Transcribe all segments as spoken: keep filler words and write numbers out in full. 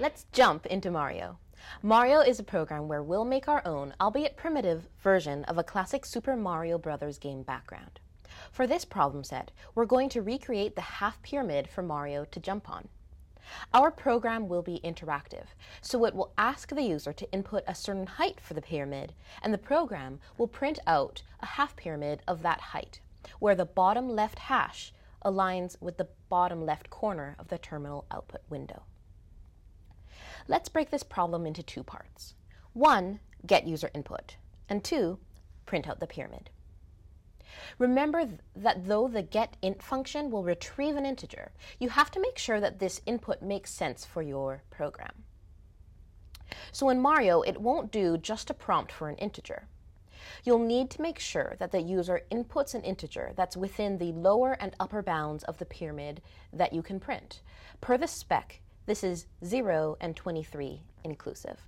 Let's jump into Mario. Mario is a program where we'll make our own, albeit primitive, version of a classic Super Mario Bros. Game background. For this problem set, we're going to recreate the half pyramid for Mario to jump on. Our program will be interactive, so it will ask the user to input a certain height for the pyramid, and the program will print out a half pyramid of that height, where the bottom left hash aligns with the bottom left corner of the terminal output window. Let's break this problem into two parts. One, get user input, and two, print out the pyramid. Remember th that though the getInt function will retrieve an integer, you have to make sure that this input makes sense for your program. So in Mario, it won't do just a prompt for an integer. You'll need to make sure that the user inputs an integer that's within the lower and upper bounds of the pyramid that you can print. Per the spec, this is zero and twenty-three inclusive.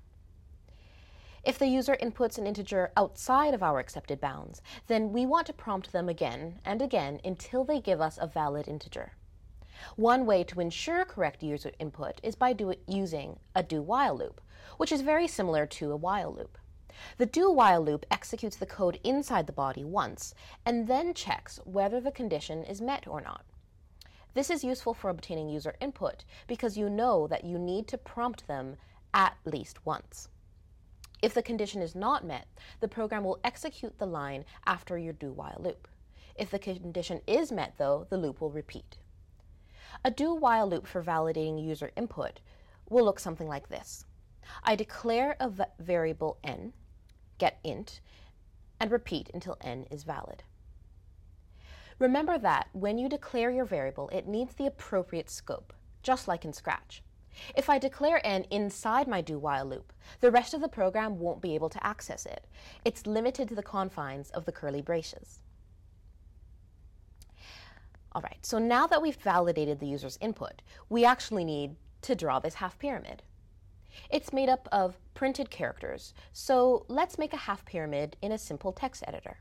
If the user inputs an integer outside of our accepted bounds, then we want to prompt them again and again until they give us a valid integer. One way to ensure correct user input is by do using a do-while loop, which is very similar to a while loop. The do-while loop executes the code inside the body once, and then checks whether the condition is met or not. This is useful for obtaining user input because you know that you need to prompt them at least once. If the condition is not met, the program will execute the line after your do-while loop. If the condition is met, though, the loop will repeat. A do-while loop for validating user input will look something like this. I declare a variable n, get int, and repeat until n is valid. Remember that when you declare your variable, it needs the appropriate scope, just like in Scratch. If I declare n inside my do-while loop, the rest of the program won't be able to access it. It's limited to the confines of the curly braces. All right, so now that we've validated the user's input, we actually need to draw this half pyramid. It's made up of printed characters, so let's make a half pyramid in a simple text editor.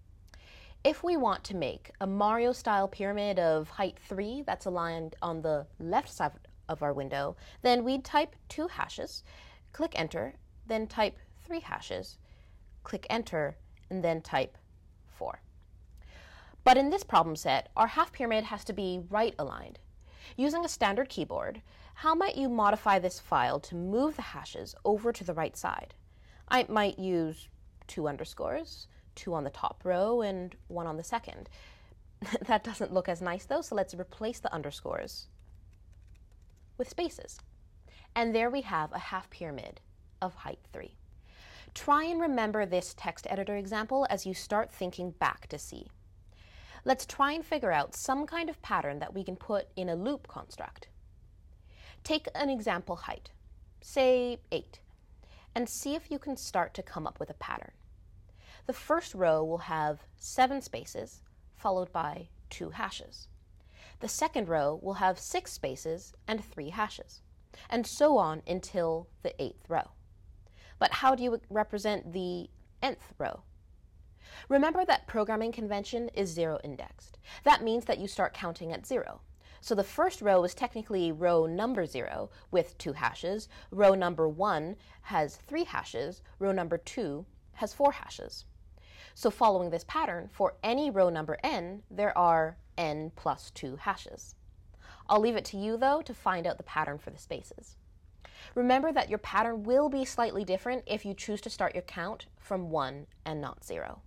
If we want to make a Mario-style pyramid of height three that's aligned on the left side of our window, then we'd type two hashes, click enter, then type three hashes, click enter, and then type four. But in this problem set, our half pyramid has to be right aligned. Using a standard keyboard, how might you modify this file to move the hashes over to the right side? I might use two underscores, two on the top row and one on the second. That doesn't look as nice though, so let's replace the underscores with spaces. And there we have a half pyramid of height three. Try and remember this text editor example as you start thinking back to C. Let's try and figure out some kind of pattern that we can put in a loop construct. Take an example height, say eight, and see if you can start to come up with a pattern. The first row will have seven spaces, followed by two hashes. The second row will have six spaces and three hashes, and so on until the eighth row. But how do you represent the nth row? Remember that programming convention is zero indexed. That means that you start counting at zero. So the first row is technically row number zero with two hashes, row number one has three hashes, row number two has four hashes. So following this pattern, for any row number n, there are n plus two hashes. I'll leave it to you, though, to find out the pattern for the spaces. Remember that your pattern will be slightly different if you choose to start your count from one and not zero.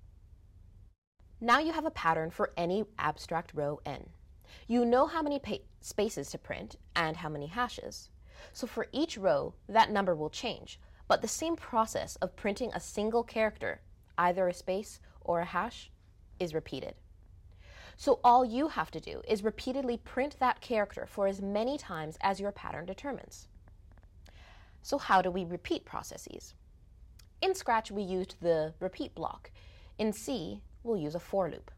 Now you have a pattern for any abstract row n. You know how many spaces to print and how many hashes. So for each row, that number will change, but the same process of printing a single character, either a space or a hash, is repeated. So all you have to do is repeatedly print that character for as many times as your pattern determines. So how do we repeat processes? In Scratch, we used the repeat block. In C, we'll use a for loop.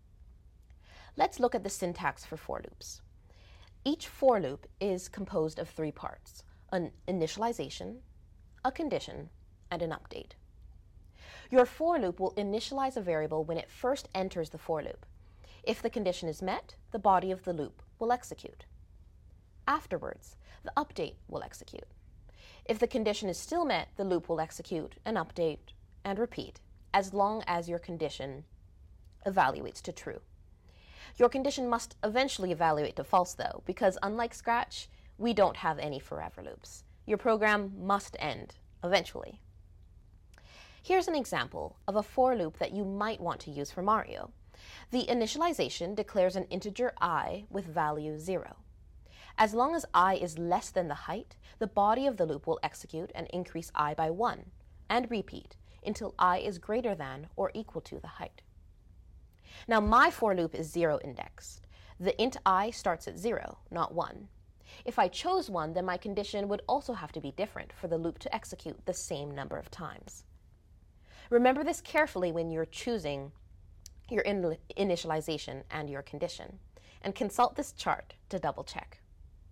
Let's look at the syntax for for loops. Each for loop is composed of three parts: an initialization, a condition, and an update. Your for loop will initialize a variable when it first enters the for loop. If the condition is met, the body of the loop will execute. afterwards, the update will execute. If the condition is still met, the loop will execute and update and repeat, as long as your condition evaluates to true. Your condition must eventually evaluate to false, though, because unlike Scratch, we don't have any forever loops. Your program must end eventually. Here's an example of a for loop that you might want to use for Mario. The initialization declares an integer I with value zero. As long as I is less than the height, the body of the loop will execute and increase I by one, and repeat until I is greater than or equal to the height. Now my for loop is zero indexed. The int I starts at zero, not one. If I chose one, then my condition would also have to be different for the loop to execute the same number of times. Remember this carefully when you're choosing your in initialization and your condition, and consult this chart to double check.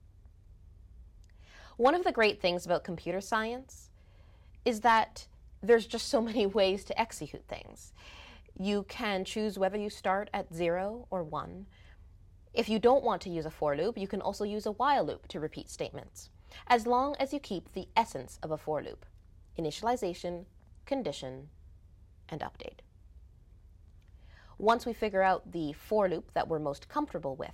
One of the great things about computer science is that there's just so many ways to execute things. You can choose whether you start at zero or one. If you don't want to use a for loop, you can also use a while loop to repeat statements, as long as you keep the essence of a for loop: initialization, condition, and update. Once we figure out the for loop that we're most comfortable with,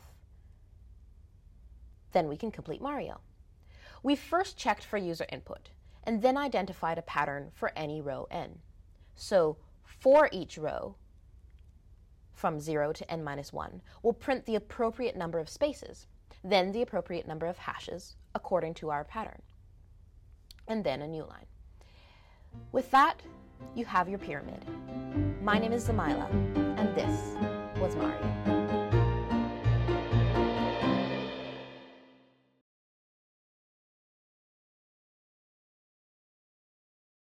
then we can complete Mario. We first checked for user input, and then identified a pattern for any row n. So for each row, from zero to n minus one, we'll print the appropriate number of spaces, then the appropriate number of hashes according to our pattern, and then a new line. With that, you have your pyramid. My name is Zamila, and this was Mario.